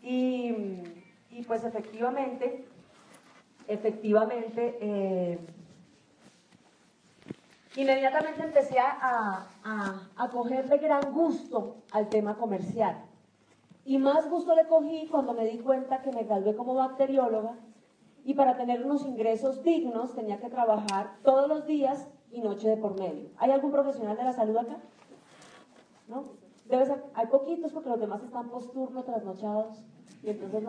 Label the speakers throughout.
Speaker 1: Y, y pues efectivamente, inmediatamente empecé a cogerle gran gusto al tema comercial. Y más gusto le cogí cuando me di cuenta que me gradué como bacterióloga y para tener unos ingresos dignos tenía que trabajar todos los días y noche de por medio. ¿Hay algún profesional de la salud acá? ¿No? Hay poquitos porque los demás están posturno, trasnochados y entonces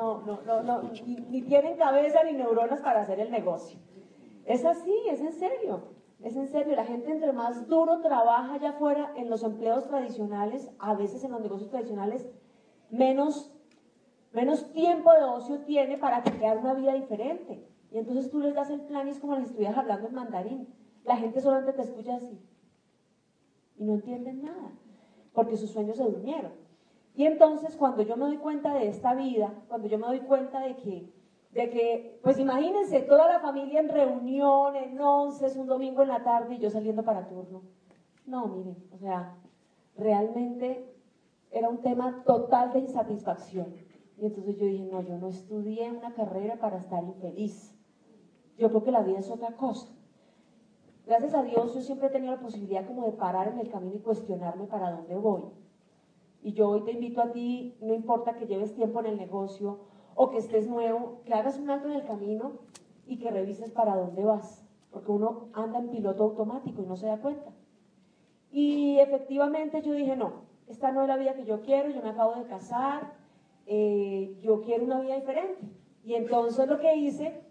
Speaker 1: ni tienen cabeza ni neuronas para hacer el negocio. Es así, es en serio. Es en serio, la gente entre más duro trabaja allá afuera en los empleos tradicionales, a veces en los negocios tradicionales, menos tiempo de ocio tiene para crear una vida diferente. Y entonces tú les das el plan y es como les estuvieras hablando en mandarín. La gente solamente te escucha así y no entienden nada, porque sus sueños se durmieron. Y entonces cuando yo me doy cuenta de esta vida, cuando yo me doy cuenta de que, pues imagínense, toda la familia en reunión, en onces, un domingo en la tarde y yo saliendo para turno. No, miren, o sea, realmente era un tema total de insatisfacción. Y entonces yo dije, no, yo no estudié una carrera para estar infeliz. Yo creo que la vida es otra cosa. Gracias a Dios yo siempre he tenido la posibilidad como de parar en el camino y cuestionarme para dónde voy. Y yo hoy te invito a ti, no importa que lleves tiempo en el negocio o que estés nuevo, que hagas un alto en el camino y que revises para dónde vas. Porque uno anda en piloto automático y no se da cuenta. Y efectivamente yo dije, no, esta no es la vida que yo quiero, yo me acabo de casar, yo quiero una vida diferente. Y entonces lo que hice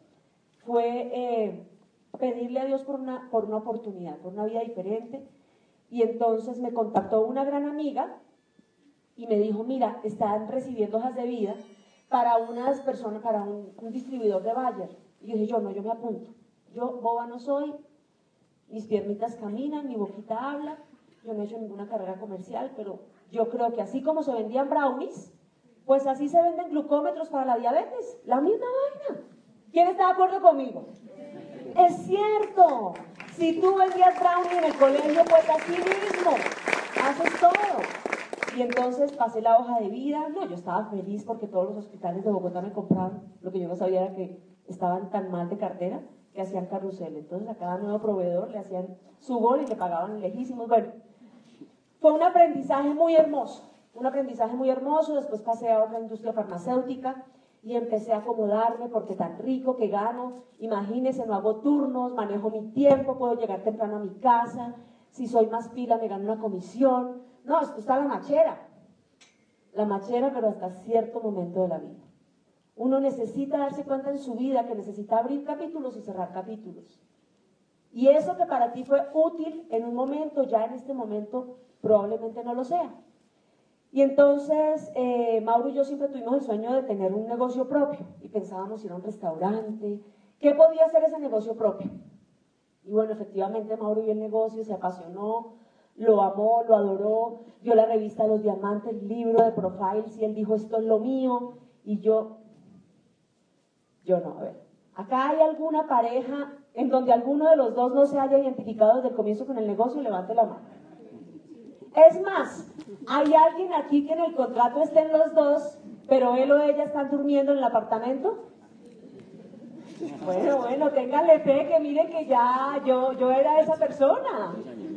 Speaker 1: fue pedirle a Dios por una oportunidad, por una vida diferente. Y entonces me contactó una gran amiga y me dijo, mira, están recibiendo hojas de vida para unas personas, para un distribuidor de Bayer. Y yo dije, yo me apunto. Yo boba no soy, mis piernitas caminan, mi boquita habla, yo no he hecho ninguna carrera comercial, pero yo creo que así como se vendían brownies, pues así se venden glucómetros para la diabetes, la misma vaina. ¿Quién está de acuerdo conmigo? Es cierto, si tú vendías brownie en el colegio, pues así mismo, haces todo. Y entonces pasé la hoja de vida, no, yo estaba feliz porque todos los hospitales de Bogotá me compraban, lo que yo no sabía era que estaban tan mal de cartera, que hacían carrusel. Entonces a cada nuevo proveedor le hacían su gol y le pagaban lejísimos. Bueno, fue un aprendizaje muy hermoso, después pasé a otra industria farmacéutica y empecé a acomodarme porque tan rico que gano, imagínense, no hago turnos, manejo mi tiempo, puedo llegar temprano a mi casa, si soy más pila me gano una comisión. No, esto está la machera, pero hasta cierto momento de la vida. Uno necesita darse cuenta en su vida que necesita abrir capítulos y cerrar capítulos. Y eso que para ti fue útil en un momento, ya en este momento probablemente no lo sea. Y entonces Mauro y yo siempre tuvimos el sueño de tener un negocio propio y pensábamos ir a un restaurante. ¿Qué podía hacer ese negocio propio? Y bueno, efectivamente Mauro vio el negocio, se apasionó, lo amó, lo adoró, vio la revista Los Diamantes, el libro de Profiles y él dijo, esto es lo mío. Y yo no, a ver, acá hay alguna pareja en donde alguno de los dos no se haya identificado desde el comienzo con el negocio, levante la mano. Es más, ¿hay alguien aquí que en el contrato estén los dos, pero él o ella están durmiendo en el apartamento? Bueno, ténganle fe que miren que ya yo era esa persona.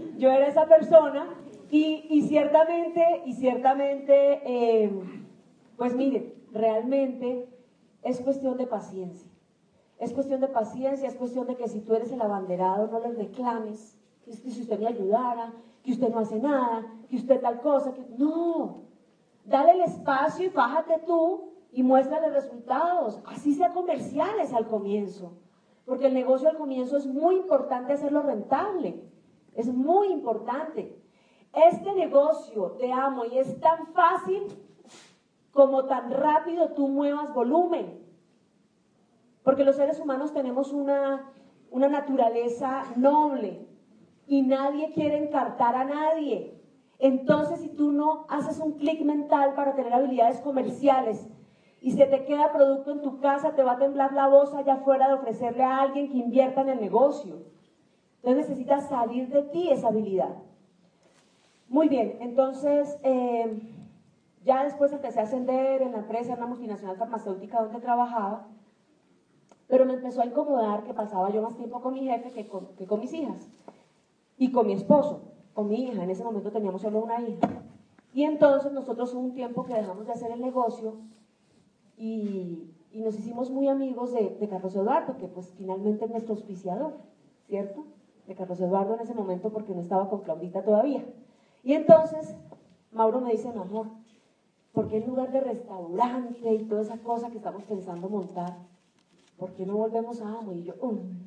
Speaker 1: Y ciertamente, pues miren, realmente es cuestión de paciencia. Es cuestión de que si tú eres el abanderado no les reclames, que si usted me ayudara, que usted no hace nada, que usted tal cosa, que no. Dale el espacio y fájate tú y muéstrale resultados, así sea comerciales al comienzo, porque el negocio al comienzo es muy importante hacerlo rentable, es muy importante. Este negocio, te amo, y es tan fácil como tan rápido tú muevas volumen. Porque los seres humanos tenemos una naturaleza noble y nadie quiere encartar a nadie. Entonces, si tú no haces un clic mental para tener habilidades comerciales y se te queda producto en tu casa, te va a temblar la voz allá afuera de ofrecerle a alguien que invierta en el negocio. Entonces necesitas salir de ti esa habilidad. Muy bien, entonces Ya después empecé a ascender en la empresa, en una multinacional farmacéutica donde trabajaba, pero me empezó a incomodar que pasaba yo más tiempo con mi jefe que con mis hijas. Y con mi esposo, con mi hija, en ese momento teníamos solo una hija. Y entonces nosotros hubo un tiempo que dejamos de hacer el negocio y nos hicimos muy amigos de Carlos Eduardo, que pues finalmente es nuestro auspiciador, ¿cierto? De Carlos Eduardo en ese momento porque no estaba con Claudita todavía. Y entonces Mauro me dice, mi amor, ¿por qué en lugar de restaurante y toda esa cosa que estamos pensando montar, por qué no volvemos a Amo? Y yo,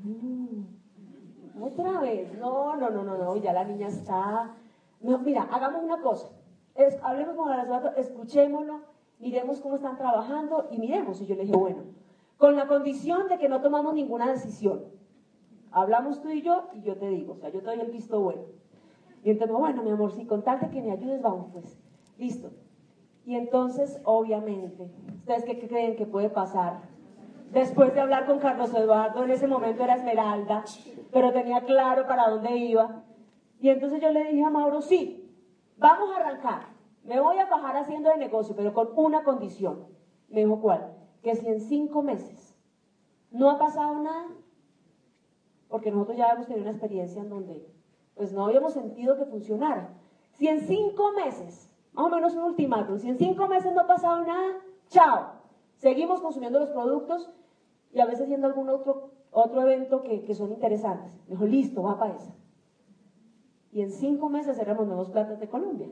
Speaker 1: otra vez, no, ya la niña está... No, mira, hagamos una cosa, hablemos con Eduardo, escuchémoslo, miremos cómo están trabajando y miremos. Y yo le dije, bueno, con la condición de que no tomamos ninguna decisión. Hablamos tú y yo te digo, o sea, yo te doy el visto bueno. Y entonces, bueno, mi amor, si con tal de que me ayudes, vamos pues, listo. Y entonces, obviamente, ¿ustedes qué creen que puede pasar? Después de hablar con Carlos Eduardo, en ese momento era Esmeralda, pero tenía claro para dónde iba. Y entonces yo le dije a Mauro, sí, vamos a arrancar. Me voy a bajar haciendo el negocio, pero con una condición. Me dijo, ¿cuál? Que si en 5 meses no ha pasado nada, porque nosotros ya habíamos tenido una experiencia en donde pues no habíamos sentido que funcionara. Si en 5 meses, más o menos un ultimátum, si en 5 meses no ha pasado nada, chao. Seguimos consumiendo los productos y a veces haciendo algún otro evento que son interesantes. Me dijo, listo, va para esa. Y en 5 meses cerramos Nuevos Platos de Colombia.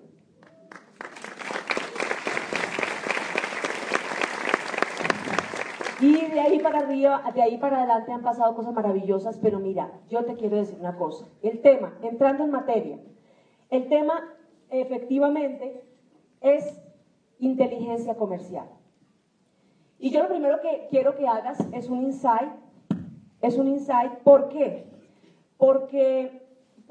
Speaker 1: Y de ahí para arriba, de ahí para adelante han pasado cosas maravillosas, pero mira, yo te quiero decir una cosa. El tema, entrando en materia, el tema efectivamente es inteligencia comercial. Y yo lo primero que quiero que hagas es un insight. ¿Por qué? Porque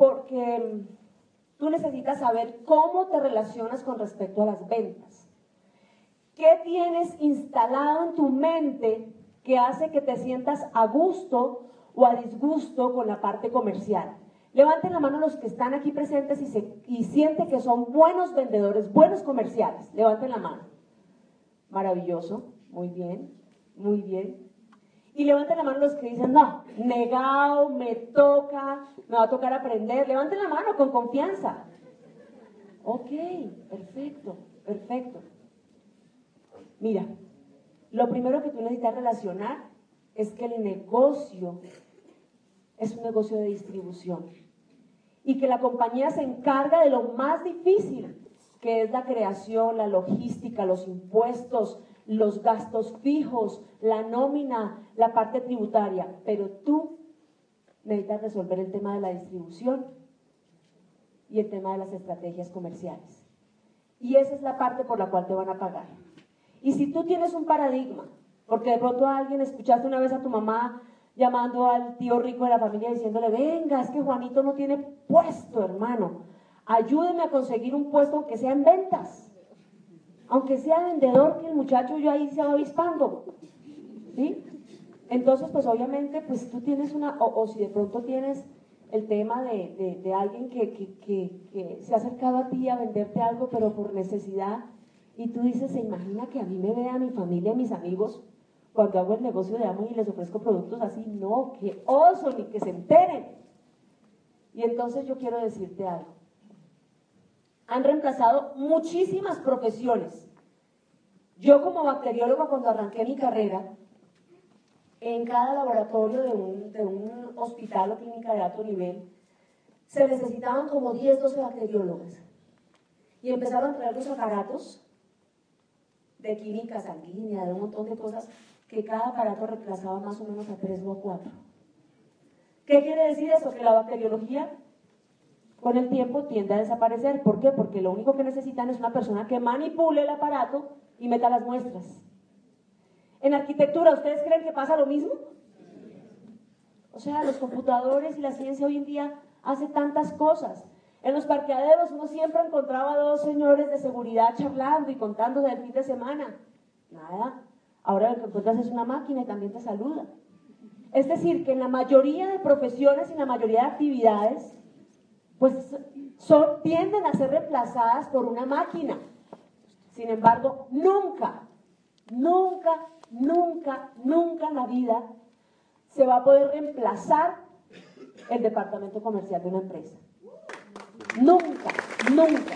Speaker 1: tú necesitas saber cómo te relacionas con respecto a las ventas. ¿Qué tienes instalado en tu mente que hace que te sientas a gusto o a disgusto con la parte comercial? Levanten la mano los que están aquí presentes y sienten que son buenos vendedores, buenos comerciales. Levanten la mano. Maravilloso, muy bien, muy bien. Y levanten la mano los que dicen, no, negado, me va a tocar aprender. Levanten la mano con confianza. Ok, perfecto, perfecto. Mira, lo primero que tú necesitas relacionar es que el negocio es un negocio de distribución y que la compañía se encarga de lo más difícil, que es la creación, la logística, los impuestos, los gastos fijos, la nómina, la parte tributaria, pero tú necesitas resolver el tema de la distribución y el tema de las estrategias comerciales. Y esa es la parte por la cual te van a pagar. Y si tú tienes un paradigma, porque de pronto escuchaste una vez a tu mamá llamando al tío rico de la familia diciéndole, venga, es que Juanito no tiene puesto, hermano, ayúdeme a conseguir un puesto aunque sea en ventas, aunque sea vendedor, que el muchacho yo ahí se va avispando, ¿sí? Entonces, pues obviamente, pues tú tienes o si de pronto tienes el tema de alguien que se ha acercado a ti a venderte algo, pero por necesidad, y tú dices, se imagina que a mí me vea mi familia, mis amigos, cuando hago el negocio de Amo y les ofrezco productos así, no, qué oso, ni que se enteren. Y entonces yo quiero decirte algo. Han reemplazado muchísimas profesiones. Yo como bacterióloga, cuando arranqué mi carrera, en cada laboratorio de un hospital o clínica de alto nivel, se necesitaban como 10, 12 bacteriólogas. Y empezaron a traer los aparatos de química sanguínea, de un montón de cosas, que cada aparato reemplazaba más o menos a 3 o 4. ¿Qué quiere decir eso? Que la bacteriología con el tiempo tiende a desaparecer. ¿Por qué? Porque lo único que necesitan es una persona que manipule el aparato y meta las muestras. En arquitectura, ¿ustedes creen que pasa lo mismo? O sea, los computadores y la ciencia hoy en día hace tantas cosas. En los parqueaderos uno siempre encontraba 2 señores de seguridad charlando y contando del fin de semana. Nada. Ahora lo que encuentras es una máquina y también te saluda. Es decir, que en la mayoría de profesiones y en la mayoría de actividades, pues tienden a ser reemplazadas por una máquina. Sin embargo, nunca, nunca, nunca, nunca en la vida se va a poder reemplazar el departamento comercial de una empresa. Nunca, nunca.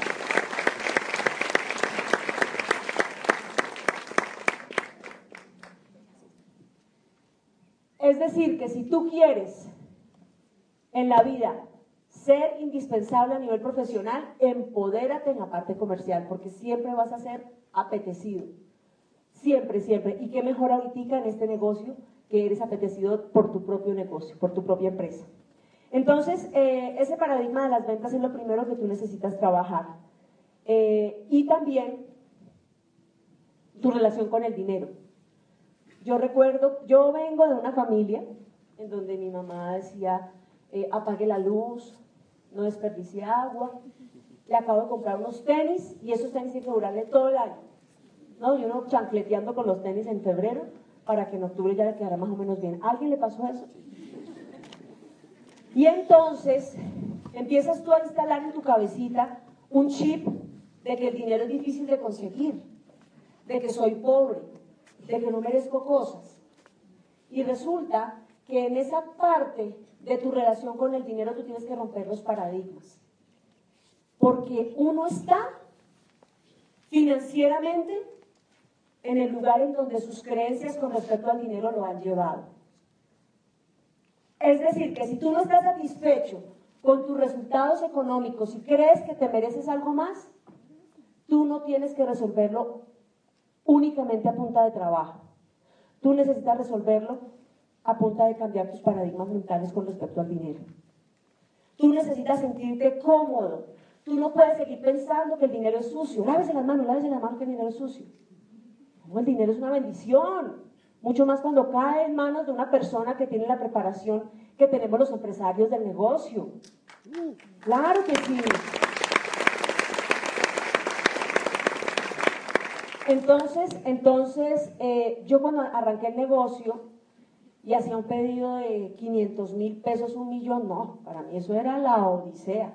Speaker 1: Es decir, que si tú quieres en la vida ser indispensable a nivel profesional, empodérate en la parte comercial, porque siempre vas a ser apetecido. Siempre, siempre. Y qué mejor ahorita en este negocio que eres apetecido por tu propio negocio, por tu propia empresa. Entonces, ese paradigma de las ventas es lo primero que tú necesitas trabajar. Y también tu relación con el dinero. Yo recuerdo, yo vengo de una familia en donde mi mamá decía, apague la luz, no desperdicie agua, le acabo de comprar unos tenis y esos tenis tienen que durarle todo el año, ¿no? Y uno chancleteando con los tenis en febrero para que en octubre ya le quedara más o menos bien. ¿A alguien le pasó eso? Y entonces empiezas tú a instalar en tu cabecita un chip de que el dinero es difícil de conseguir, de que soy pobre, de que no merezco cosas. Y resulta que en esa parte de tu relación con el dinero tú tienes que romper los paradigmas. Porque uno está financieramente en el lugar en donde sus creencias con respecto al dinero lo han llevado. Es decir, que si tú no estás satisfecho con tus resultados económicos y crees que te mereces algo más, tú no tienes que resolverlo únicamente a punta de trabajo. Tú necesitas resolverlo a punta de cambiar tus paradigmas mentales con respecto al dinero. Tú necesitas sentirte cómodo. Tú no puedes seguir pensando que el dinero es sucio. Lávese las manos que el dinero es sucio. No, el dinero es una bendición. Mucho más cuando cae en manos de una persona que tiene la preparación que tenemos los empresarios del negocio. Claro que sí. Entonces, yo cuando arranqué el negocio y hacía un pedido de 500,000 pesos, 1,000,000, no, para mí eso era la odisea.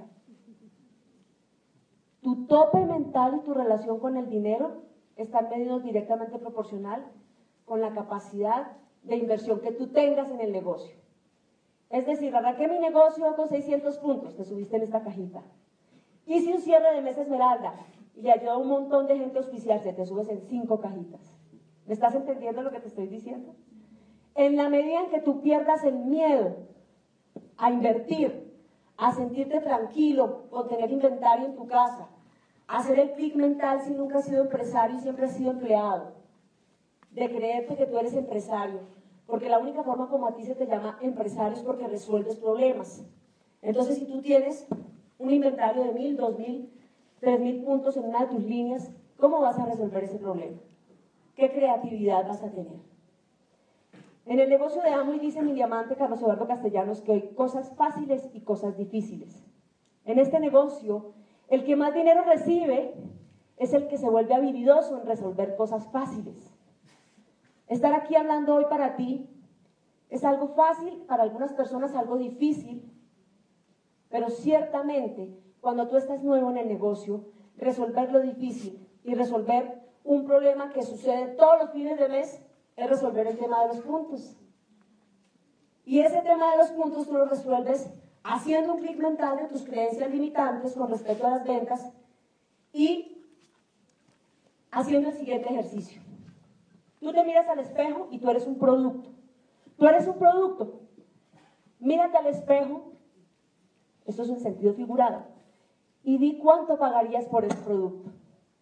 Speaker 1: Tu tope mental y tu relación con el dinero están medidos directamente proporcional con la capacidad de inversión que tú tengas en el negocio. Es decir, arranqué mi negocio con 600 puntos, te subiste en esta cajita. Hice un cierre de mes esmeralda y le ayudó a un montón de gente a auspiciarse, te subes en 5 cajitas. ¿Me estás entendiendo lo que te estoy diciendo? En la medida en que tú pierdas el miedo a invertir, a sentirte tranquilo con tener inventario en tu casa, a hacer el clic mental si nunca has sido empresario y siempre has sido empleado, de creerte que tú eres empresario, porque la única forma como a ti se te llama empresario es porque resuelves problemas. Entonces, si tú tienes un inventario de 1,000, 2,000, 3,000 puntos en una de tus líneas, ¿cómo vas a resolver ese problema? ¿Qué creatividad vas a tener? En el negocio de Amo y dice mi diamante Carlos Eduardo Castellanos que hay cosas fáciles y cosas difíciles. En este negocio, el que más dinero recibe es el que se vuelve habilidoso en resolver cosas fáciles. Estar aquí hablando hoy para ti es algo fácil, para algunas personas algo difícil, pero ciertamente cuando tú estás nuevo en el negocio, resolver lo difícil y resolver un problema que sucede todos los fines de mes es resolver el tema de los puntos. Y ese tema de los puntos tú lo resuelves haciendo un clic mental de tus creencias limitantes con respecto a las ventas y haciendo el siguiente ejercicio. Tú te miras al espejo y tú eres un producto. Tú eres un producto. Mírate al espejo, esto es en sentido figurado, y di cuánto pagarías por ese producto.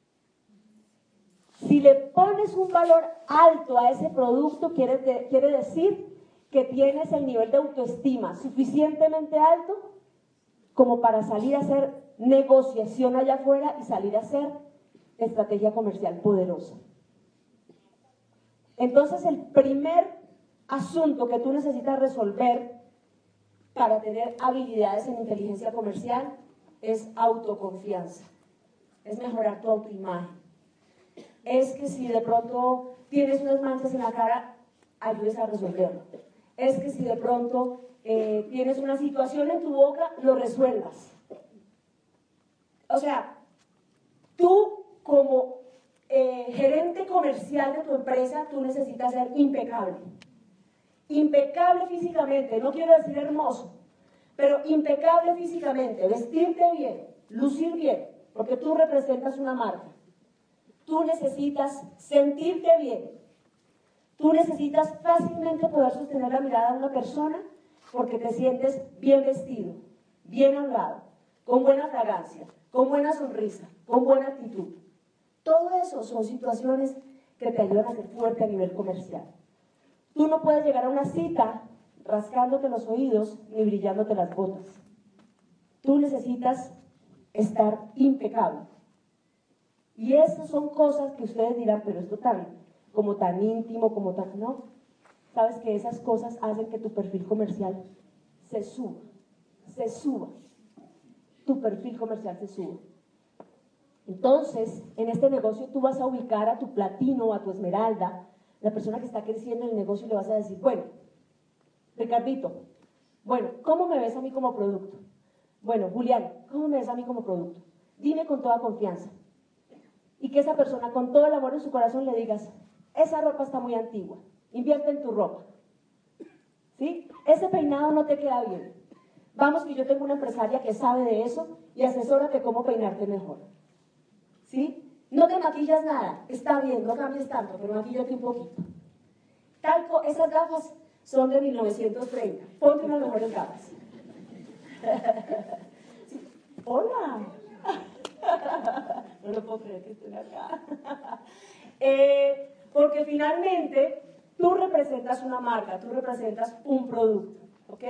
Speaker 1: Si le pones un valor alto a ese producto, quiere decir que tienes el nivel de autoestima suficientemente alto como para salir a hacer negociación allá afuera y salir a hacer estrategia comercial poderosa. Entonces, el primer asunto que tú necesitas resolver para tener habilidades en inteligencia comercial es autoconfianza, es mejorar tu autoimagen. Es que si de pronto tienes unas manchas en la cara, ayudes a resolverlo. Es que si de pronto tienes una situación en tu boca, lo resuelvas. O sea, tú como gerente comercial de tu empresa, tú necesitas ser impecable. Impecable físicamente, no quiero decir hermoso, pero impecable físicamente, vestirte bien, lucir bien, porque tú representas una marca. Tú necesitas sentirte bien. Tú necesitas fácilmente poder sostener la mirada de una persona porque te sientes bien vestido, bien hablado, con buena fragancia, con buena sonrisa, con buena actitud. Todo eso son situaciones que te ayudan a ser fuerte a nivel comercial. Tú no puedes llegar a una cita rascándote los oídos ni brillándote las botas. Tú necesitas estar impecable. Y esas son cosas que ustedes dirán, pero esto como tan íntimo, como tan... No, sabes que esas cosas hacen que tu perfil comercial se suba. Tu perfil comercial se suba. Entonces, en este negocio tú vas a ubicar a tu platino, a tu esmeralda, la persona que está creciendo en el negocio, y le vas a decir, bueno, Ricardito, bueno, ¿cómo me ves a mí como producto? Bueno, Julián, ¿cómo me ves a mí como producto? Dime con toda confianza. Y que esa persona, con todo el amor en su corazón, le digas, esa ropa está muy antigua, invierte en tu ropa. ¿Sí? Ese peinado no te queda bien. Vamos, que yo tengo una empresaria que sabe de eso y asesórate cómo peinarte mejor. ¿Sí? No te maquillas nada, está bien, no cambies tanto, pero maquíllate un poquito. Esas gafas son de 1930, ponte unas mejores gafas. Sí. Hola. No lo puedo creer que estén acá. Porque finalmente tú representas una marca, tú representas un producto, ¿ok?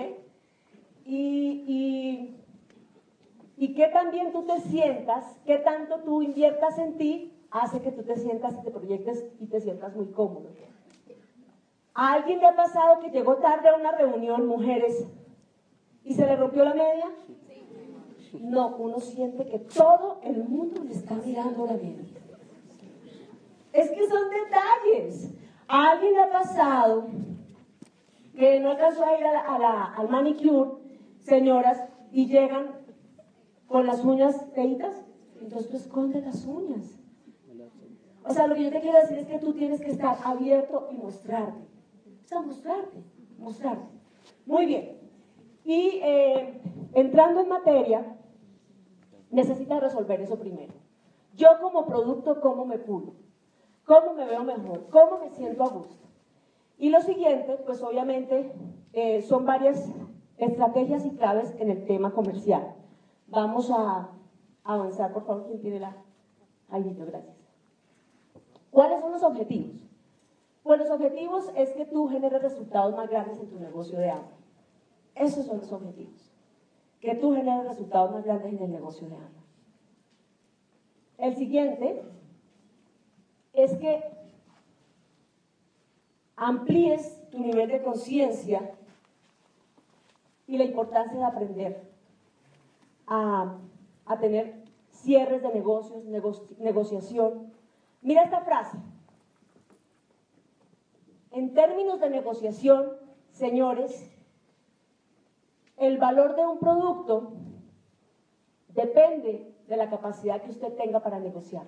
Speaker 1: Y qué tan bien tú te sientas, qué tanto tú inviertas en ti, hace que tú te sientas y te proyectes y te sientas muy cómodo. ¿A alguien le ha pasado que llegó tarde a una reunión, mujeres, y se le rompió la media? No, uno siente que todo el mundo le está mirando la media. Es que son detalles. ¿A alguien le ha pasado que no alcanzó a ir al manicure, señoras, y llegan con las uñas feitas? Entonces tú escondes las uñas. O sea, lo que yo te quiero decir es que tú tienes que estar abierto y mostrarte. O sea, mostrarte. Muy bien. Y entrando en materia, necesitas resolver eso primero. Yo como producto, ¿cómo me pulo? ¿Cómo me veo mejor? ¿Cómo me siento a gusto? Y lo siguiente, pues obviamente, son varias estrategias y claves en el tema comercial. Vamos a avanzar, por favor, ¿quién tiene la? Ailito, gracias. ¿Cuáles son los objetivos? Pues los objetivos es que tú generes resultados más grandes en tu negocio de agua. Esos son los objetivos. Que tú generes resultados más grandes en el negocio de agua. El siguiente es que amplíes tu nivel de conciencia y la importancia de aprender a tener cierres de negocios, negociación. Mira esta frase. En términos de negociación, señores, el valor de un producto depende de la capacidad que usted tenga para negociar.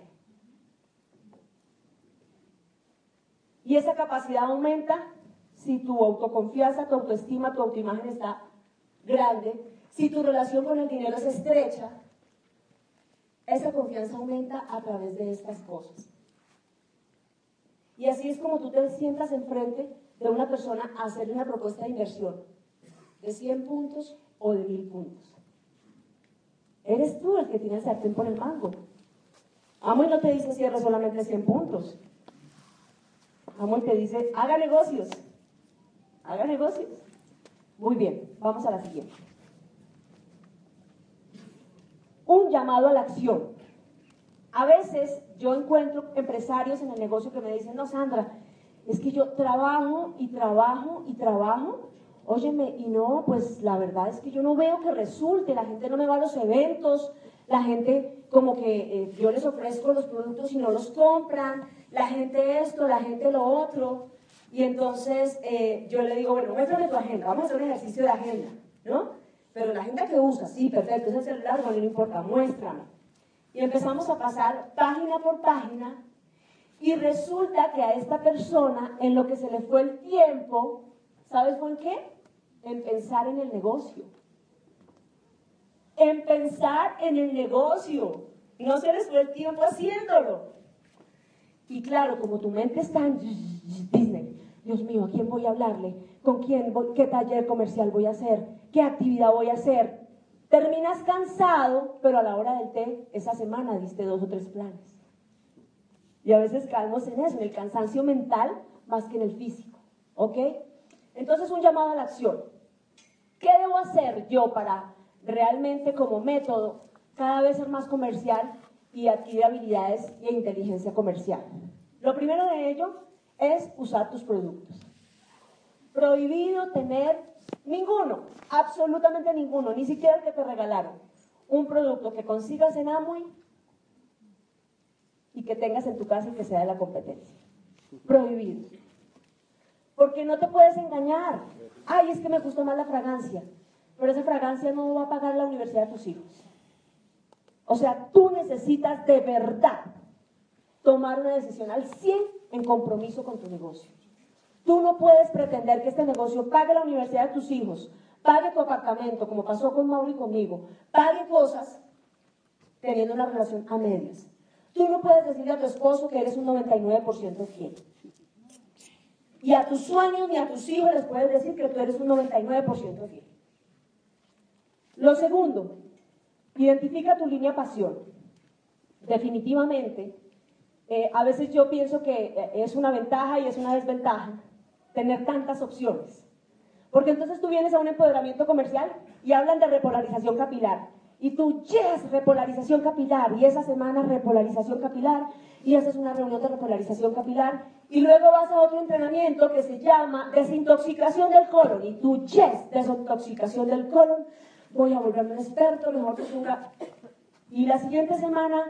Speaker 1: Y esa capacidad aumenta si tu autoconfianza, tu autoestima, tu autoimagen está grande, si tu relación con el dinero es estrecha. Esa confianza aumenta a través de estas cosas. Y así es como tú te sientas enfrente de una persona a hacerle una propuesta de inversión de 100 puntos o de 1000 puntos. Eres tú el que tiene el sartén por el mango. Amway no te dice cierre solamente 100 puntos. Amway te dice haga negocios. Haga negocios. Muy bien, vamos a la siguiente. Un llamado a la acción. A veces yo encuentro empresarios en el negocio que me dicen, no, Sandra, es que yo trabajo y trabajo y trabajo, óyeme, y no, pues la verdad es que yo no veo que resulte, la gente no me va a los eventos, la gente como que yo les ofrezco los productos y no los compran, la gente esto, la gente lo otro, y entonces yo le digo, bueno, muéstrame tu agenda, vamos a hacer un ejercicio de agenda, ¿no? Pero la agenda que usas, sí, perfecto, es el celular, no importa, muéstrame. Y empezamos a pasar página por página Y resulta que a esta persona, en lo que se le fue el tiempo, ¿sabes fue en qué? En pensar en el negocio. En pensar en el negocio. No se les fue el tiempo haciéndolo. Y claro, como tu mente está en Disney, Dios mío, ¿a quién voy a hablarle? ¿Con quién? ¿Qué taller comercial voy a hacer? ¿Qué actividad voy a hacer? Terminas cansado, pero a la hora del té, esa semana diste 2 o 3 planes. Y a veces caemos en eso, en el cansancio mental más que en el físico. ¿Ok? Entonces, un llamado a la acción. ¿Qué debo hacer yo para realmente, como método, cada vez ser más comercial y adquirir habilidades e inteligencia comercial? Lo primero de ello es usar tus productos. Prohibido tener ninguno, absolutamente ninguno, ni siquiera el que te regalaron. Un producto que consigas en Amway y que tengas en tu casa y que sea de la competencia. Prohibido. Porque no te puedes engañar. Ay, es que me gusta más la fragancia. Pero esa fragancia no va a pagar la universidad de tus hijos. O sea, tú necesitas de verdad tomar una decisión al 100 en compromiso con tu negocio. Tú no puedes pretender que este negocio pague la universidad de tus hijos, pague tu apartamento, como pasó con Mauro y conmigo, pague cosas teniendo una relación a medias. Tú no puedes decirle a tu esposo que eres un 99% fiel. Y a tus sueños ni a tus hijos les puedes decir que tú eres un 99% fiel. Lo segundo, identifica tu línea pasión. Definitivamente, a veces yo pienso que es una ventaja y es una desventaja tener tantas opciones. Porque entonces tú vienes a un empoderamiento comercial y hablan de repolarización capilar. Y tú, yes, repolarización capilar. Y esa semana repolarización capilar. Y haces una reunión de repolarización capilar. Y luego vas a otro entrenamiento que se llama desintoxicación del colon. Y tú, yes, desintoxicación del colon. Voy a volverme un experto, mejor que nunca. Y la siguiente semana,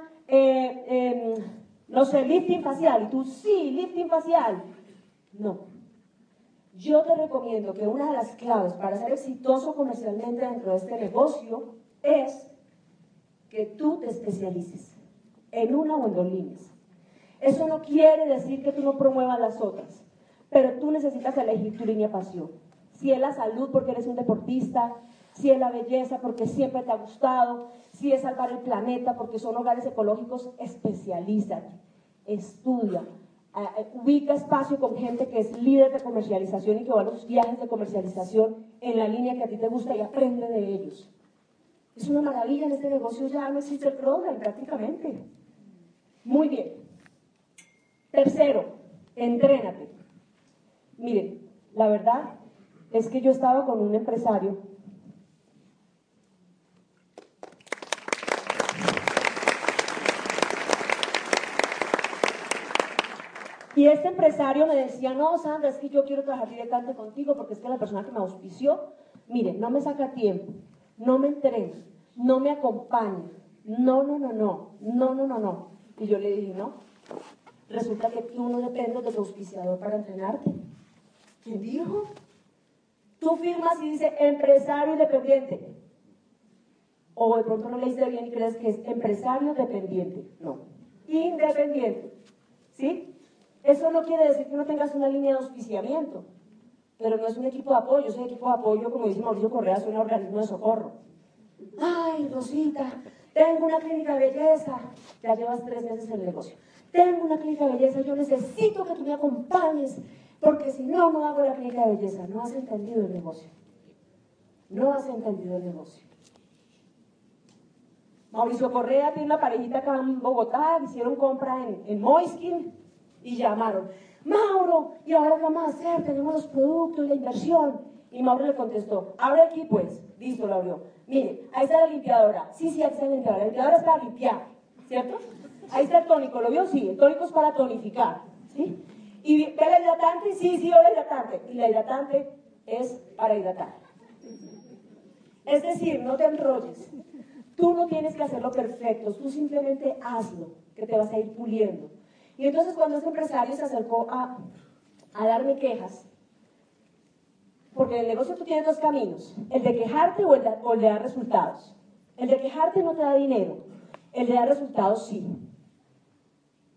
Speaker 1: no sé, lifting facial. Y tú, sí, lifting facial. No. Yo te recomiendo que una de las claves para ser exitoso comercialmente dentro de este negocio es que tú te especialices en una o en 2 líneas. Eso no quiere decir que tú no promuevas las otras, pero tú necesitas elegir tu línea de pasión. Si es la salud porque eres un deportista, si es la belleza porque siempre te ha gustado, si es salvar el planeta porque son hogares ecológicos, especialízate, estudia. Ubica espacio con gente que es líder de comercialización y que va a los viajes de comercialización en la línea que a ti te gusta y aprende de ellos. Es una maravilla, en este negocio ya no existe el problem prácticamente. Muy bien. Tercero, entrénate. Miren, la verdad es que yo estaba con un empresario y este empresario me decía, no, Sandra, es que yo quiero trabajar directamente contigo porque es que la persona que me auspició, mire, no me saca tiempo, no me entrena, no me acompaña, no. Y yo le dije, no, resulta que tú no dependes de tu auspiciador para entrenarte. ¿Quién dijo? Tú firmas y dice empresario independiente. O de pronto no leíste bien y crees que es empresario dependiente. No, independiente. ¿Sí? Eso no quiere decir que no tengas una línea de auspiciamiento, pero no es un equipo de apoyo. Ese equipo de apoyo, como dice Mauricio Correa, es un organismo de socorro. Ay, Rosita, tengo una clínica de belleza. Ya llevas 3 meses en el negocio. Tengo una clínica de belleza, yo necesito que tú me acompañes, porque si no, no hago la clínica de belleza. No has entendido el negocio. No has entendido el negocio. Mauricio Correa tiene una parejita acá en Bogotá, hicieron compra en Moiskin y llamaron, Mauro, ¿y ahora qué vamos a hacer? Tenemos los productos y la inversión. Y Mauro le contestó, abre aquí pues. Listo, lo abrió. Mire, ahí está la limpiadora. Sí, ahí está la limpiadora. La limpiadora está limpiada, ¿cierto? Ahí está el tónico, ¿lo vio? Sí, el tónico es para tonificar, ¿sí? Y ve la hidratante, sí, ve la hidratante. Y la hidratante es para hidratar. Es decir, no te enrolles. Tú no tienes que hacerlo perfecto, tú simplemente hazlo, que te vas a ir puliendo. Y entonces cuando este empresario se acercó a darme quejas, porque en el negocio tú tienes 2 caminos, el de quejarte o el de dar resultados. El de quejarte no te da dinero, el de dar resultados sí.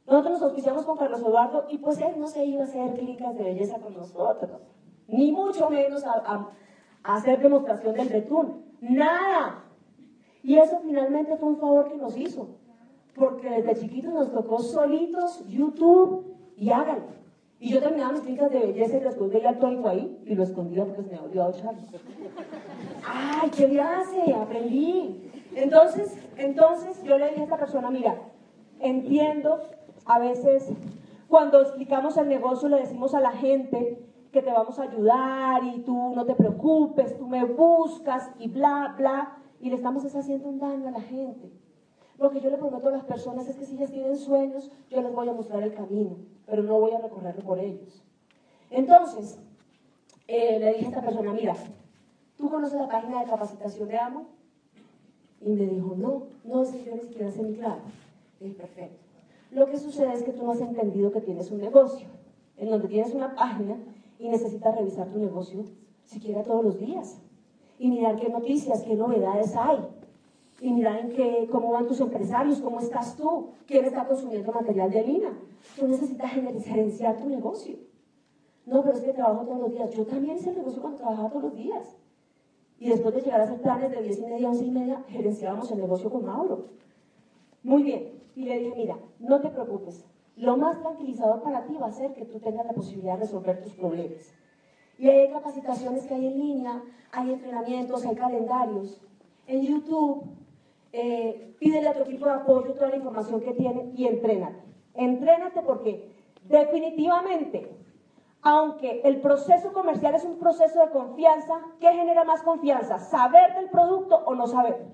Speaker 1: Nosotros nos auspiciamos con Carlos Eduardo y pues él no se iba a hacer clínicas de belleza con nosotros, ni mucho menos a hacer demostración del betún, nada. Y eso finalmente fue un favor que nos hizo, porque desde chiquitos nos tocó solitos YouTube y háganlo. Y yo terminaba mis clínicas de belleza y después veía el tónico ahí y lo escondía porque se me había olvidado echarlo. ¡Ay, qué gracia! Aprendí. Entonces yo le dije a esta persona, mira, entiendo, a veces cuando explicamos el negocio le decimos a la gente que te vamos a ayudar y tú no te preocupes, tú me buscas y bla, bla, y le estamos haciendo un daño a la gente. Lo que yo le prometo a las personas es que si ellas tienen sueños, yo les voy a mostrar el camino, pero no voy a recorrerlo por ellos. Entonces, le dije a esta persona, mira, ¿tú conoces la página de capacitación de Amo? Y me dijo, no es que yo ni siquiera sé mi clave. Y dije, perfecto. Lo que sucede es que tú no has entendido que tienes un negocio, en donde tienes una página y necesitas revisar tu negocio siquiera todos los días. Y mirar qué noticias, qué novedades hay. Y mirar cómo van tus empresarios, cómo estás tú, quién está consumiendo material de Lina. Tú necesitas gerenciar tu negocio. No, pero es que trabajo todos los días. Yo también hice el negocio cuando trabajaba todos los días. Y después de llegar a hacer planes de 10:30 a 11:30, gerenciábamos el negocio con Mauro. Muy bien. Y le dije, mira, no te preocupes. Lo más tranquilizador para ti va a ser que tú tengas la posibilidad de resolver tus problemas. Y hay capacitaciones que hay en línea, hay entrenamientos, hay calendarios. En YouTube, pídele a tu equipo de apoyo toda la información que tiene y entrénate. Entrénate porque definitivamente, aunque el proceso comercial es un proceso de confianza, ¿qué genera más confianza? ¿Saber del producto o no saber?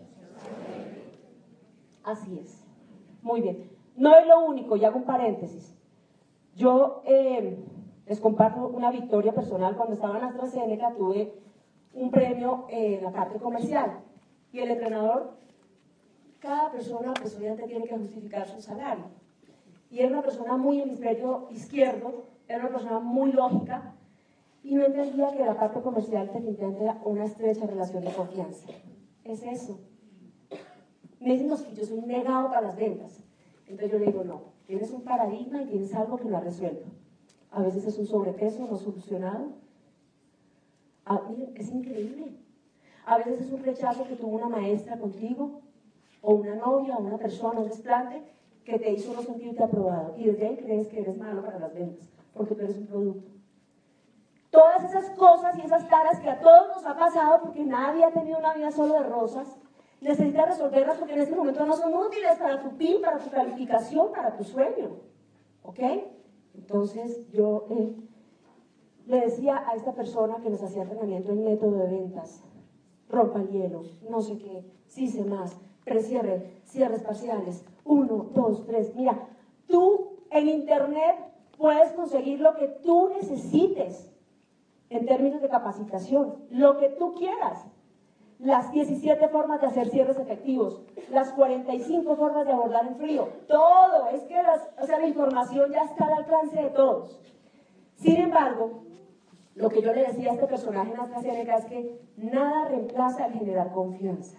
Speaker 1: Así es. Muy bien. No es lo único, y hago un paréntesis. Yo les comparto una victoria personal. Cuando estaba en AstraZeneca tuve un premio en la parte comercial. Y el entrenador, cada persona, pues obviamente tiene que justificar su salario. Y era una persona muy hemisferio izquierdo, era una persona muy lógica, y no entendía que la parte comercial definitivamente era una estrecha relación de confianza. Es eso. Me dicen que yo soy un negado para las ventas. Entonces yo le digo, no, tienes un paradigma y tienes algo que no has resuelto. A veces es un sobrepeso no solucionado. Miren, es increíble. A veces es un rechazo que tuvo una maestra contigo, o una novia, o una persona, un desplante, que te hizo no sentirte aprobado. Y desde ahí crees que eres malo para las ventas, porque tú eres un producto. Todas esas cosas y esas taras que a todos nos ha pasado, porque nadie ha tenido una vida solo de rosas, necesitas resolverlas porque en este momento no son útiles para tu PIB, para tu calificación, para tu sueño. ¿Ok? Entonces yo le decía a esta persona que nos hacía entrenamiento en método de ventas, rompa el hielo, no sé qué, sí sé más, precierre, cierres parciales, 1, 2, 3. Mira, tú en internet puedes conseguir lo que tú necesites en términos de capacitación, lo que tú quieras. Las 17 formas de hacer cierres efectivos, las 45 formas de abordar en frío, todo, es que la información ya está al alcance de todos. Sin embargo, lo que yo le decía a este personaje en AstraZeneca es que nada reemplaza el generar confianza.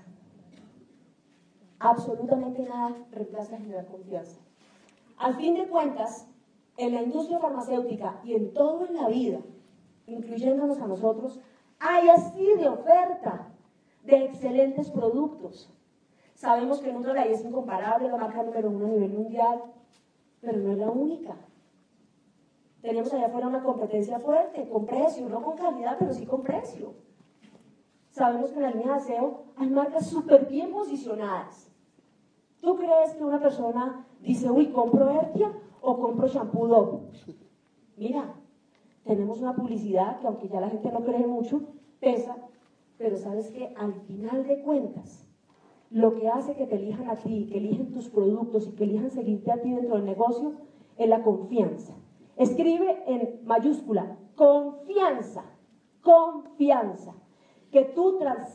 Speaker 1: Absolutamente nada reemplaza el generar confianza. Al fin de cuentas, en la industria farmacéutica y en todo en la vida, incluyéndonos a nosotros, hay así de oferta de excelentes productos. Sabemos que Nutrilite es incomparable, la marca número 1 a nivel mundial, pero no es la única. Tenemos allá afuera una competencia fuerte, con precio, no con calidad, pero sí con precio. Sabemos que en la línea de aseo hay marcas súper bien posicionadas. ¿Tú crees que una persona dice, uy, compro Ertia o compro shampoo Dove? Mira, tenemos una publicidad que aunque ya la gente no cree mucho, pesa, pero sabes que al final de cuentas, lo que hace que te elijan a ti, que elijan tus productos y que elijan seguirte a ti dentro del negocio, es la confianza. Escribe en mayúscula, confianza, confianza. Que tú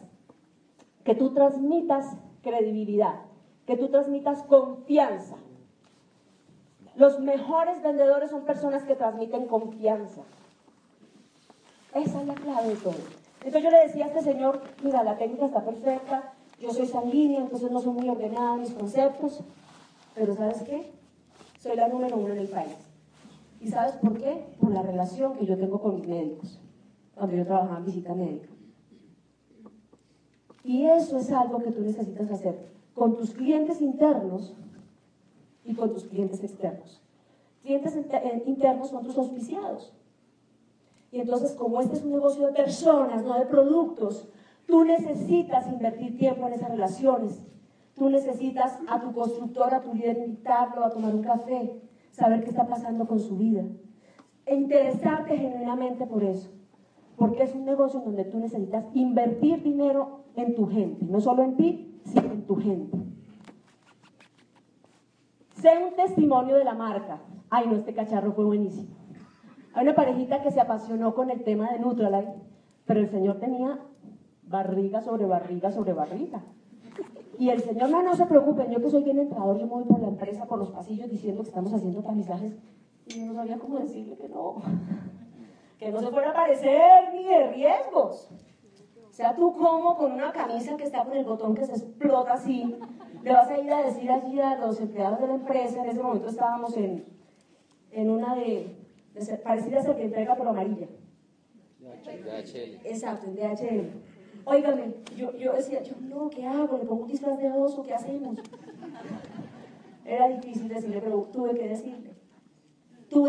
Speaker 1: transmitas credibilidad, que tú transmitas confianza. Los mejores vendedores son personas que transmiten confianza. Esa es la clave de todo. Entonces yo le decía a este señor, mira, la técnica está perfecta, yo soy sanguínea, entonces no soy muy ordenada en mis conceptos, pero ¿sabes qué? soy la número 1 en el país. ¿Y sabes por qué? Por la relación que yo tengo con mis médicos, cuando yo trabajaba en visita médica. Y eso es algo que tú necesitas hacer con tus clientes internos y con tus clientes externos. Clientes internos son tus auspiciados. Y entonces, como este es un negocio de personas, no de productos, tú necesitas invertir tiempo en esas relaciones. Tú necesitas a tu constructor, a tu líder, invitarlo a tomar un café, saber qué está pasando con su vida. E interesarte genuinamente por eso. Porque es un negocio en donde tú necesitas invertir dinero en tu gente. No solo en ti, sino en tu gente. Sé un testimonio de la marca. Ay, no, este cacharro fue buenísimo. Hay una parejita que se apasionó con el tema de Nutrilite, pero el señor tenía barriga sobre barriga sobre barriga. Y el señor, no se preocupen, yo que soy bien entrador, yo me voy por la empresa, por los pasillos, diciendo que estamos haciendo tamizajes, y yo no sabía cómo decirle que no se fuera a aparecer ni de riesgos. O sea, tú como con una camisa que está con el botón que se explota así, le vas a ir a decir allí a los empleados de la empresa. En ese momento estábamos en una parecida a Serpientega, pero amarilla.
Speaker 2: DHL.
Speaker 1: Exacto, en DHL. Óigame, yo decía, no, ¿qué hago? ¿Le pongo un disfraz de oso? ¿Qué hacemos? Era difícil decirle, pero tuve que decirle. Tú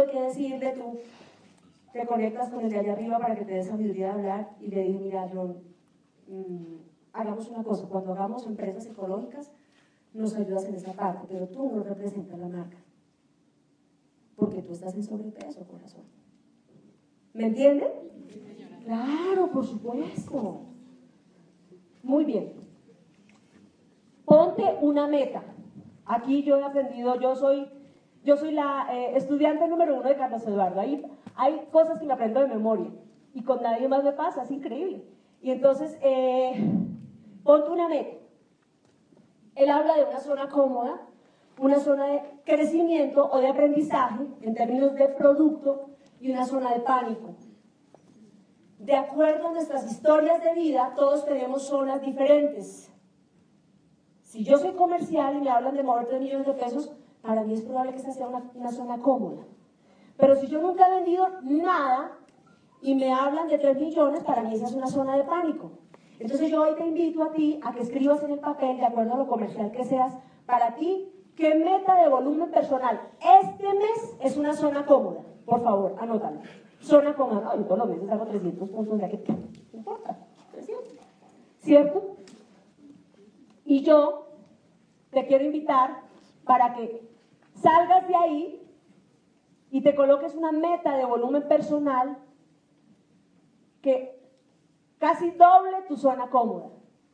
Speaker 1: te conectas con el de allá arriba para que te dé sabiduría de hablar, y le dije, mira, John, hagamos una cosa, cuando hagamos empresas ecológicas, nos ayudas en esta parte, pero tú no representas la marca, porque tú estás en sobrepeso, corazón. ¿Me entienden? Claro, por supuesto. Muy bien. Ponte una meta. Aquí yo he aprendido, yo soy la estudiante número 1 de Carlos Eduardo. Ahí hay cosas que me aprendo de memoria y con nadie más me pasa, es increíble. Y entonces, ponte una meta. Él habla de una zona cómoda, una zona de crecimiento o de aprendizaje en términos de producto y una zona de pánico. De acuerdo a nuestras historias de vida, todos tenemos zonas diferentes. Si yo soy comercial y me hablan de mover 3 millones de pesos, para mí es probable que esta sea una zona cómoda. Pero si yo nunca he vendido nada y me hablan de 3 millones, para mí esa es una zona de pánico. Entonces yo hoy te invito a ti a que escribas en el papel, de acuerdo a lo comercial que seas, para ti, ¿qué meta de volumen personal este mes es una zona cómoda? Por favor, anótalo. Zona cómoda. No, yo todos los meses hago 300 puntos de aquí. No importa. 300. ¿Cierto? Y yo te quiero invitar para que salgas de ahí y te coloques una meta de volumen personal que casi doble tu zona cómoda.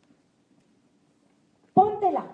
Speaker 1: Póntela.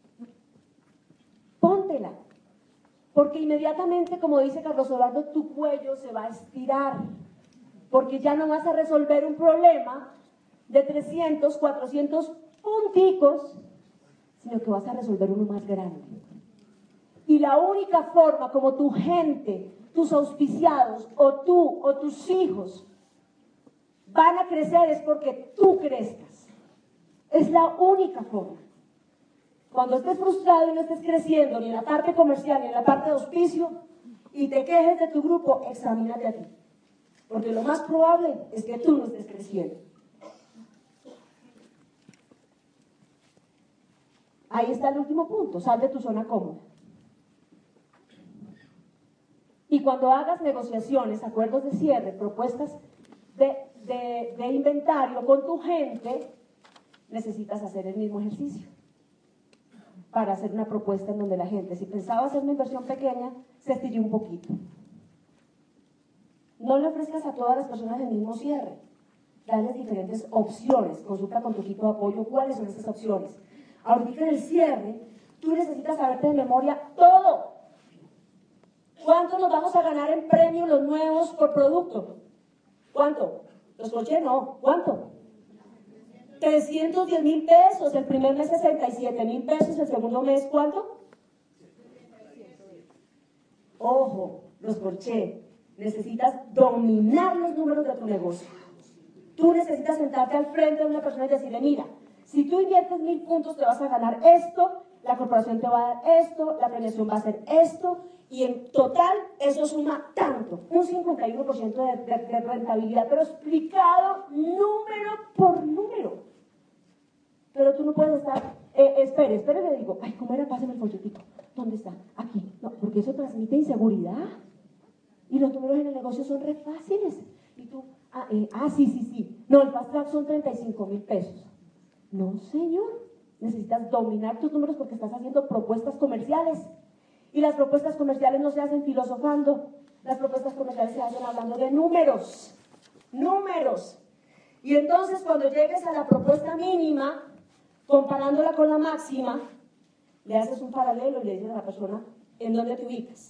Speaker 1: Póntela. Porque inmediatamente, como dice Carlos Eduardo, tu cuello se va a estirar. Porque ya no vas a resolver un problema de 300, 400 punticos, sino que vas a resolver uno más grande. Y la única forma como tu gente, tus auspiciados, o tú, o tus hijos, van a crecer es porque tú crezcas. Es la única forma. Cuando estés frustrado y no estés creciendo ni en la parte comercial ni en la parte de auspicio y te quejes de tu grupo, examínate a ti. Porque lo más probable es que tú no estés creciendo. Ahí está el último punto, sal de tu zona cómoda. Y cuando hagas negociaciones, acuerdos de cierre, propuestas de inventario con tu gente, necesitas hacer el mismo ejercicio para hacer una propuesta en donde la gente, si pensaba hacer una inversión pequeña, se estire un poquito. No le ofrezcas a todas las personas el mismo cierre. Dales diferentes opciones. Consulta con tu equipo de apoyo cuáles son esas opciones. Ahorita en el cierre, tú necesitas saberte de memoria todo. ¿Cuánto nos vamos a ganar en premios los nuevos por producto? ¿Cuánto? Los coches no. ¿Cuánto? 310,000 pesos. El primer mes 67,000 pesos. El segundo mes, ¿cuánto? Ojo, los corché. Necesitas dominar los números de tu negocio. Tú necesitas sentarte al frente de una persona y decirle, mira, si tú inviertes 1,000 puntos te vas a ganar esto, la corporación te va a dar esto, la premiación va a ser esto, Y en total eso suma tanto, un 51% de rentabilidad, pero explicado número por número. Pero tú no puedes estar, espere, le digo, ay, ¿cómo era? Pásame el folletico. ¿Dónde está? Aquí. No, porque eso transmite inseguridad. Y los números en el negocio son re fáciles. Y tú, sí. No, el fast track son 35.000 pesos. No, señor. Necesitas dominar tus números porque estás haciendo propuestas comerciales. Y las propuestas comerciales no se hacen filosofando. Las propuestas comerciales se hacen hablando de números. Números. Y entonces cuando llegues a la propuesta mínima, comparándola con la máxima, le haces un paralelo y le dices a la persona, ¿en dónde te ubicas?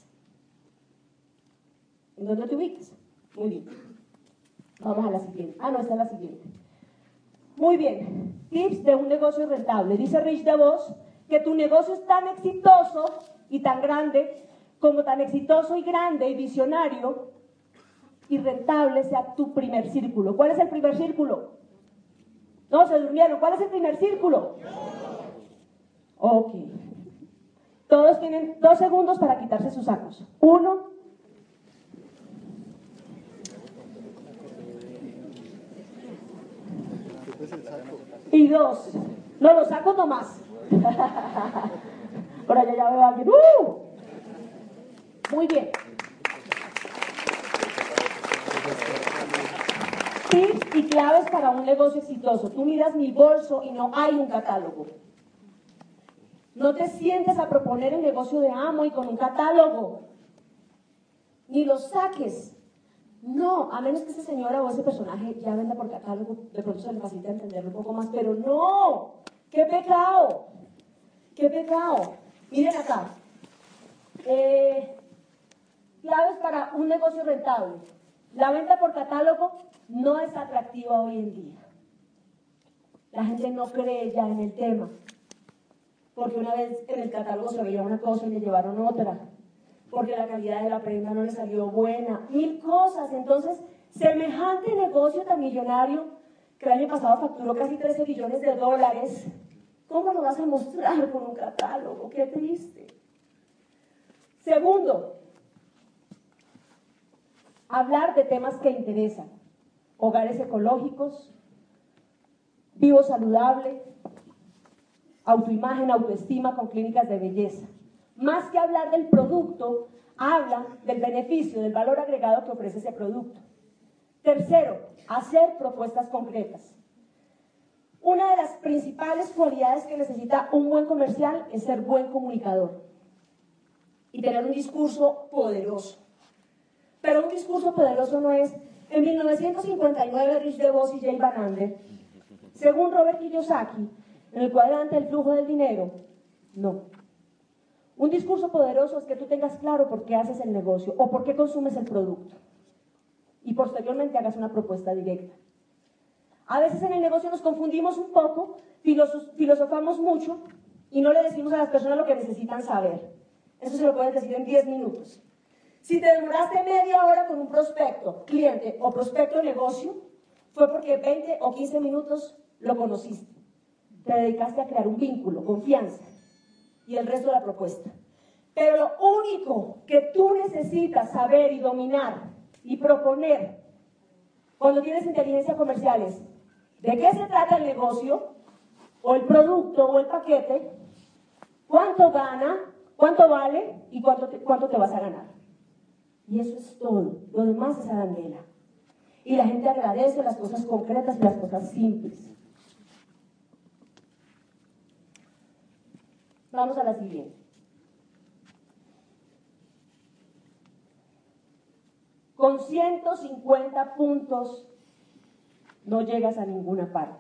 Speaker 1: ¿En dónde te ubicas? Muy bien. Vamos a la siguiente. No, esta es la siguiente. Muy bien. Tips de un negocio rentable. Dice Rich DeVos que tu negocio es tan exitoso y tan grande como tan exitoso y grande y visionario y rentable sea tu primer círculo. ¿Cuál es el primer círculo? No, se durmieron. ¿Cuál es el primer círculo? Ok. Todos tienen 2 segundos para quitarse sus sacos. 1. Y 2. No, los sacos nomás. Por allá ya veo a alguien. Muy bien. Tips y claves para un negocio exitoso. Tú miras mi bolso y no hay un catálogo. No te sientes a proponer el negocio de Amway con un catálogo. Ni lo saques. No, a menos que esa señora o ese personaje ya venda por catálogo, de pronto se le facilita entenderlo un poco más, pero no. ¡Qué pecado! ¡Qué pecado! Miren acá. Claves para un negocio rentable. La venta por catálogo no es atractiva hoy en día. La gente no cree ya en el tema. Porque una vez en el catálogo se veía una cosa y le llevaron otra. Porque la calidad de la prenda no le salió buena. 1000 cosas. Entonces, semejante negocio tan millonario que el año pasado facturó casi 13 billones de dólares. ¿Cómo lo vas a mostrar con un catálogo? ¡Qué triste! Segundo, hablar de temas que interesan. Hogares ecológicos, vivo saludable, autoimagen, autoestima con clínicas de belleza. Más que hablar del producto, hablan del beneficio, del valor agregado que ofrece ese producto. Tercero, hacer propuestas concretas. Una de las principales cualidades que necesita un buen comercial es ser buen comunicador y tener un discurso poderoso. Pero un discurso poderoso no es, en 1959 Rich DeVos y Jay Van Andel, según Robert Kiyosaki, en el cuadrante del flujo del dinero, no. Un discurso poderoso es que tú tengas claro por qué haces el negocio o por qué consumes el producto y posteriormente hagas una propuesta directa. A veces en el negocio nos confundimos un poco, filosofamos mucho y no le decimos a las personas lo que necesitan saber. Eso se lo puedes decir en 10 minutos. Si te demoraste media hora con un prospecto, cliente o prospecto de negocio, fue porque 20 o 15 minutos lo conociste. Te dedicaste a crear un vínculo, confianza y el resto de la propuesta. Pero lo único que tú necesitas saber y dominar y proponer cuando tienes inteligencia comercial es de qué se trata el negocio o el producto o el paquete, cuánto gana, cuánto vale y cuánto te vas a ganar. Y eso es todo. Lo demás es arandela. Y la gente agradece las cosas concretas y las cosas simples. Vamos a la siguiente. Con 150 puntos no llegas a ninguna parte.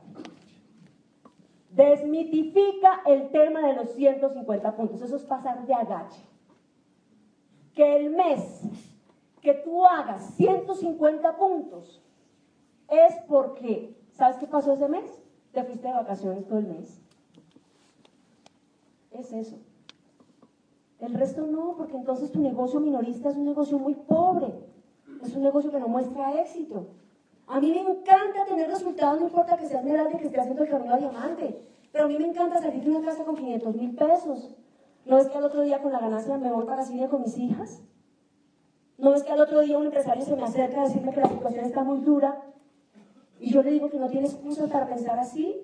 Speaker 1: Desmitifica el tema de los 150 puntos. Eso es pasar de agache. Que el mes que tú hagas 150 puntos es porque, ¿sabes qué pasó ese mes? Te fuiste de vacaciones todo el mes. Es eso. El resto no, porque entonces tu negocio minorista es un negocio muy pobre. Es un negocio que no muestra éxito. A mí me encanta tener resultados, no importa que sea esmeralda y que esté haciendo el camino a diamante. Pero a mí me encanta salir de una casa con 500.000 pesos. ¿No ves que al otro día con la ganancia me voy para Siria con mis hijas? ¿No ves que al otro día un empresario se me acerca a decirme que la situación está muy dura? Y yo le digo que no tiene excusa para pensar así.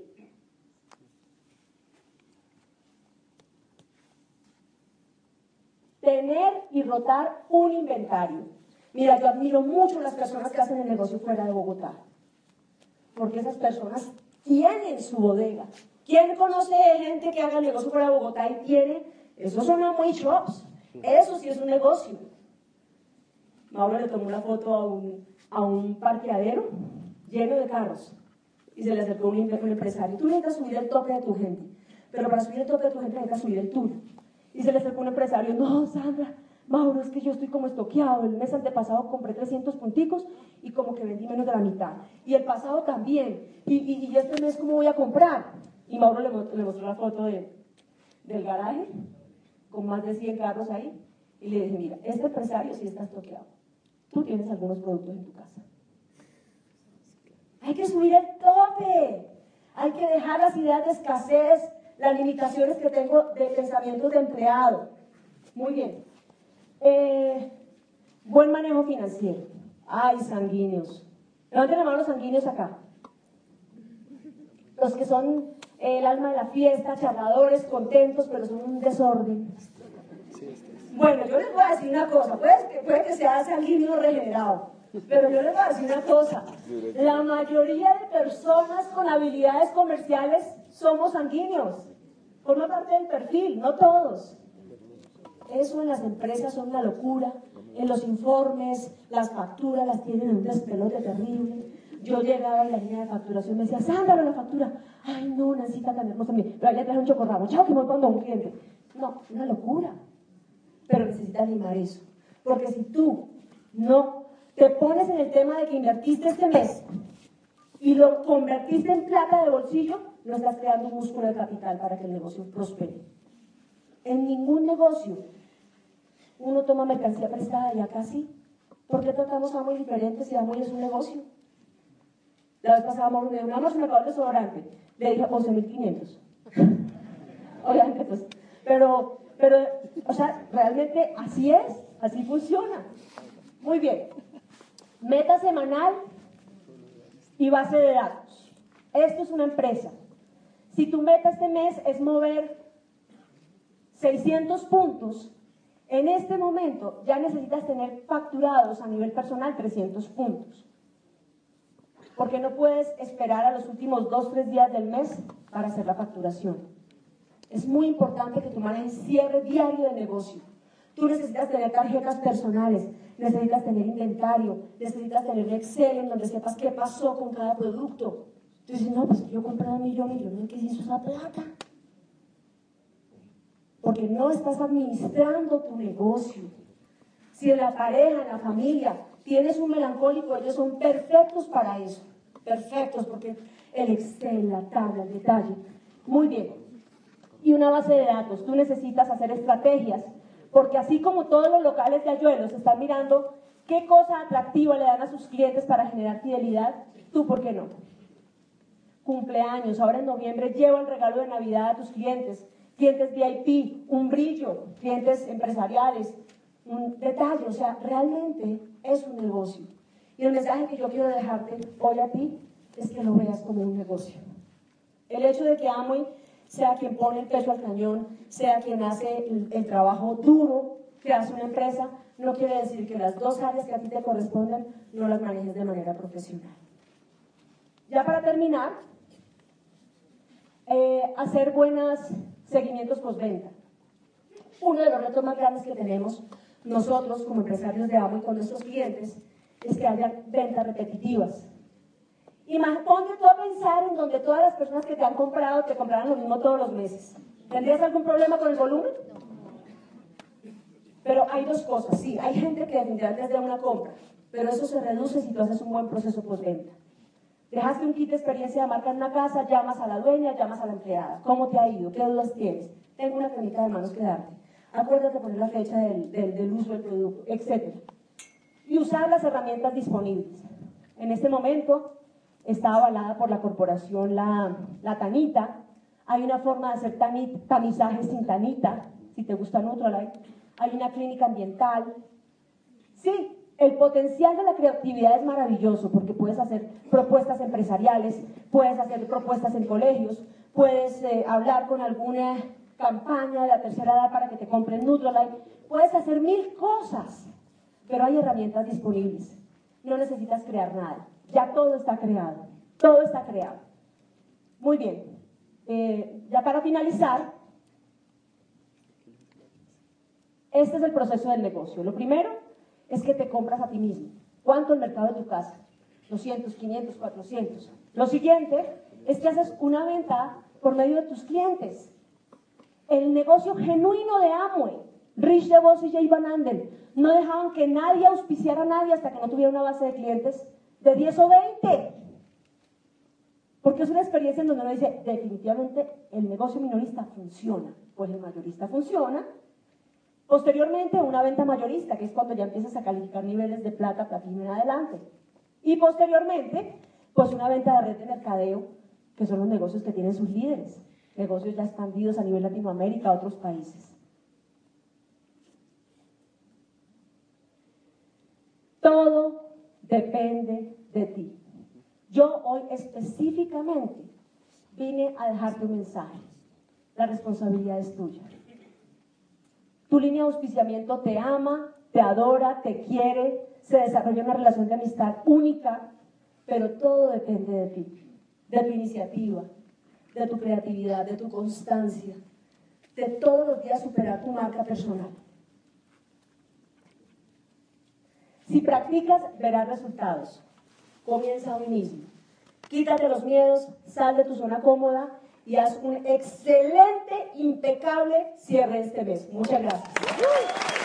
Speaker 1: Tener y rotar un inventario. Mira, yo admiro mucho a las personas que hacen el negocio fuera de Bogotá, porque esas personas tienen su bodega. ¿Quién conoce gente que haga el negocio fuera de Bogotá y tiene? Esos son Amway Shops. Eso sí es un negocio. Mauro le tomó una foto a un parqueadero lleno de carros y se le acercó un empresario. Tú necesitas subir el tope de tu gente, pero para subir el tope de tu gente necesitas subir el tuyo. Y se le acercó un empresario: no, Sandra, Mauro, es que yo estoy como estoqueado. El mes antepasado compré 300 punticos y como que vendí menos de la mitad. Y el pasado también. Y este mes, ¿cómo voy a comprar? Y Mauro le mostró la foto del garaje con más de 100 carros ahí. Y le dije: mira, este empresario sí está estoqueado. Tú tienes algunos productos en tu casa. Hay que subir el tope. Hay que dejar las ideas de escasez, las limitaciones que tengo de pensamientos de empleado. Muy bien. Buen manejo financiero. Ay, sanguíneos. Levanten la mano los sanguíneos acá. Los que son el alma de la fiesta, charladores, contentos, pero son un desorden. Bueno, yo les voy a decir una cosa. Puede que sea sanguíneo regenerado, pero yo les voy a decir una cosa. La mayoría de personas con habilidades comerciales somos sanguíneos. Forma parte del perfil, no todos. Eso en las empresas son una locura. En los informes, las facturas las tienen en un despelote terrible. Yo llegaba y la línea de facturación me decía: Sandra, la factura. Ay, no, necesita tan hermosa. Pero ahí le traje un chocorramo. Chao, que me voy cuando un cliente. No, una locura. Pero necesitas limar eso. Porque si tú no te pones en el tema de que invertiste este mes y lo convertiste en plata de bolsillo, no estás creando un músculo de capital para que el negocio prospere. En ningún negocio uno toma mercancía prestada, y acá sí. ¿Por qué tratamos a Amway diferente si Amway es un negocio? La vez pasada me dio un mercado de desodorante, le dije 11.500. Obviamente, pues, pero, o sea, realmente así es, así funciona. Muy bien. Meta semanal y base de datos. Esto es una empresa. Si tu meta este mes es mover 600 puntos, en este momento ya necesitas tener facturados a nivel personal 300 puntos. Porque no puedes esperar a los últimos 2-3 días del mes para hacer la facturación. Es muy importante que tú manejes cierre diario de negocio. Tú necesitas tener tarjetas personales, necesitas tener inventario, necesitas tener Excel en donde sepas qué pasó con cada producto. Tú dices: no, pues yo compré 1 millón y yo no sé qué se hizo esa plata. Porque no estás administrando tu negocio. Si en la pareja, en la familia, tienes un melancólico, ellos son perfectos para eso. Perfectos, porque el Excel, la tabla, el detalle. Muy bien. Y una base de datos. Tú necesitas hacer estrategias, porque así como todos los locales de Ayuelos están mirando qué cosa atractiva le dan a sus clientes para generar fidelidad, tú, ¿por qué no? Cumpleaños. Ahora en noviembre lleva el regalo de Navidad a tus clientes. Clientes VIP, un brillo, clientes empresariales, un detalle. O sea, realmente es un negocio. Y el mensaje que yo quiero dejarte hoy a ti es que lo veas como un negocio. El hecho de que Amway sea quien pone el peso al cañón, sea quien hace el trabajo duro que hace una empresa, no quiere decir que las dos áreas que a ti te corresponden no las manejes de manera profesional. Ya para terminar, hacer buenos seguimientos postventa. Uno de los retos más grandes que tenemos nosotros como empresarios de Amway con nuestros clientes es que haya ventas repetitivas. Y ponte tú a pensar en donde todas las personas que te han comprado te compraran lo mismo todos los meses. ¿Tendrías algún problema con el volumen? Pero hay dos cosas. Sí, hay gente que definitivamente les da una compra, pero eso se reduce si tú haces un buen proceso postventa. Dejaste un kit de experiencia de marca en una casa, llamas a la dueña, llamas a la empleada. ¿Cómo te ha ido? ¿Qué dudas tienes? Tengo una cremita de manos que darte. Acuérdate de poner la fecha del uso del producto, etc. Y usar las herramientas disponibles. En este momento está avalada por la corporación la tanita. Hay una forma de hacer tamizaje sin tanita. si te gusta Nutrilite, hay una clínica ambiental. Sí, el potencial de la creatividad es maravilloso porque puedes hacer propuestas empresariales, puedes hacer propuestas en colegios, puedes hablar con alguna campaña de la tercera edad para que te compren Nutrilite, puedes hacer 1000 cosas, pero hay herramientas disponibles. No necesitas crear nada, ya todo está creado, todo está creado. Muy bien, ya para finalizar, este es el proceso del negocio. Lo primero es que te compras a ti mismo. ¿Cuánto el mercado de tu casa? 200, 500, 400. Lo siguiente es que haces una venta por medio de tus clientes. El negocio genuino de Amway, Rich DeVos y Jay Van Andel, no dejaban que nadie auspiciara a nadie hasta que no tuviera una base de clientes de 10 o 20. Porque es una experiencia en donde uno dice, definitivamente el negocio minorista funciona, pues el mayorista funciona. Posteriormente, una venta mayorista, que es cuando ya empiezas a calificar niveles de plata, platino en adelante. Y posteriormente, pues una venta de red de mercadeo, que son los negocios que tienen sus líderes, negocios ya expandidos a nivel Latinoamérica, a otros países. Todo depende de ti. Yo hoy específicamente vine a dejarte un mensaje. La responsabilidad es tuya. Tu línea de auspiciamiento te ama, te adora, te quiere, se desarrolla una relación de amistad única, pero todo depende de ti, de tu iniciativa, de tu creatividad, de tu constancia, de todos los días superar tu marca personal. Si practicas, verás resultados. Comienza hoy mismo. Quítate los miedos, sal de tu zona cómoda y haz un excelente, impecable cierre este mes. Muchas gracias.